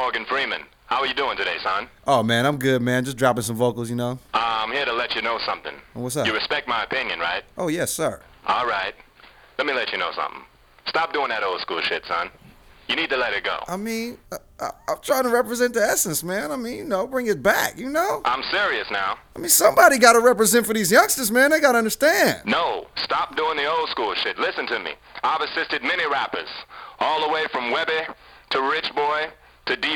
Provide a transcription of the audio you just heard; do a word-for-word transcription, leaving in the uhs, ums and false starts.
Morgan Freeman. How are you doing today, son? Oh, man, I'm good, man. Just dropping some vocals, you know. I'm here to let you know something. What's up? You respect my opinion, right? Oh, yes, sir. All right. Let me let you know something. Stop doing that old school shit, son. You need to let it go. I mean, I, I, I'm trying to represent the essence, man. I mean, you know, bring it back, you know? I'm serious now. I mean, somebody got to represent for these youngsters, man. They got to understand. No, stop doing the old school shit. Listen to me. I've assisted many rappers, all the way from Webby to Rich Boy to D.